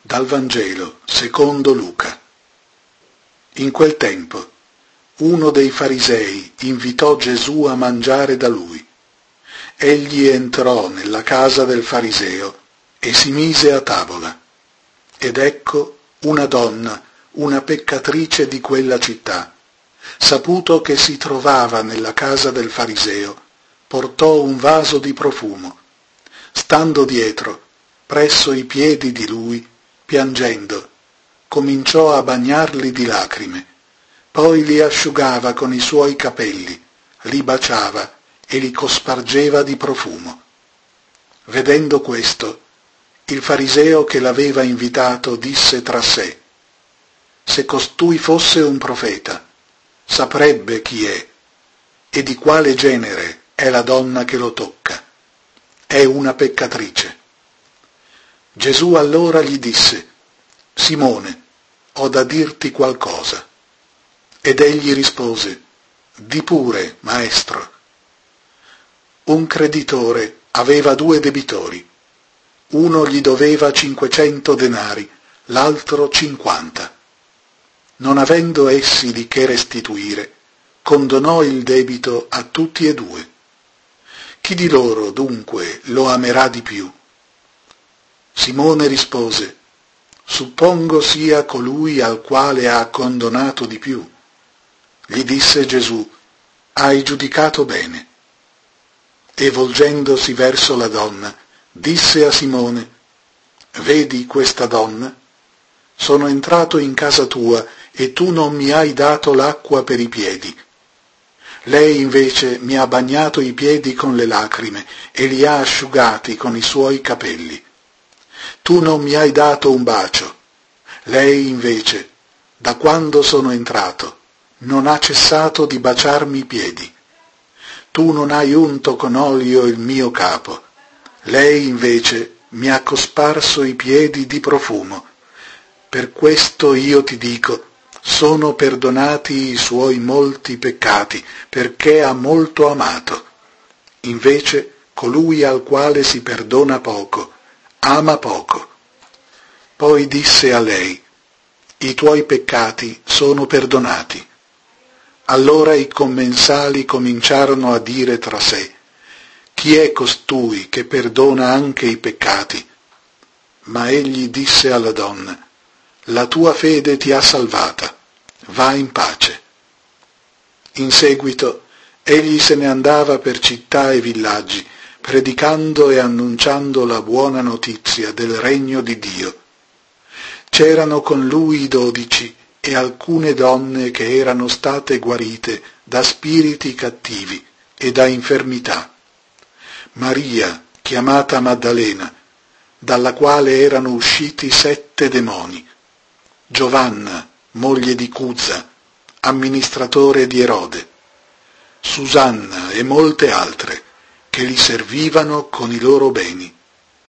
Dal Vangelo secondo Luca. In quel tempo uno dei farisei invitò Gesù a mangiare da lui. Egli entrò nella casa del fariseo e si mise a tavola. Ed ecco una donna, una peccatrice di quella città, saputo che si trovava nella casa del fariseo, portò un vaso di profumo. Stando dietro, presso i piedi di lui, piangendo, cominciò a bagnarli di lacrime, poi li asciugava con i suoi capelli, li baciava e li cospargeva di profumo. Vedendo questo, il fariseo che l'aveva invitato disse tra sé: se costui fosse un profeta, saprebbe chi è e di quale genere è la donna che lo tocca. È una peccatrice. Gesù allora gli disse: Simone, ho da dirti qualcosa. Ed egli rispose: di pure, maestro. Un creditore aveva 2 debitori. Uno gli doveva 500 denari, l'altro 50. Non avendo essi di che restituire, condonò il debito a tutti e 2. Chi di loro dunque lo amerà di più? Simone rispose: suppongo sia colui al quale ha condonato di più. Gli disse Gesù: hai giudicato bene. E volgendosi verso la donna, disse a Simone: vedi questa donna? Sono entrato in casa tua e tu non mi hai dato l'acqua per i piedi. Lei invece mi ha bagnato i piedi con le lacrime e li ha asciugati con i suoi capelli. Tu non mi hai dato un bacio. Lei invece, da quando sono entrato, non ha cessato di baciarmi i piedi. Tu non hai unto con olio il mio capo. Lei invece mi ha cosparso i piedi di profumo. Per questo io ti dico, sono perdonati i suoi molti peccati, perché ha molto amato. Invece colui al quale si perdona poco, ama poco. Poi disse a lei: i tuoi peccati sono perdonati. Allora i commensali cominciarono a dire tra sé: chi è costui che perdona anche i peccati? Ma egli disse alla donna: la tua fede ti ha salvata, va in pace. In seguito egli se ne andava per città e villaggi, predicando e annunciando la buona notizia del regno di Dio. C'erano con lui i 12 e alcune donne che erano state guarite da spiriti cattivi e da infermità. Maria, chiamata Maddalena, dalla quale erano usciti 7 demoni. Giovanna, moglie di Cuza, amministratore di Erode. Susanna e molte altre, che li servivano con i loro beni.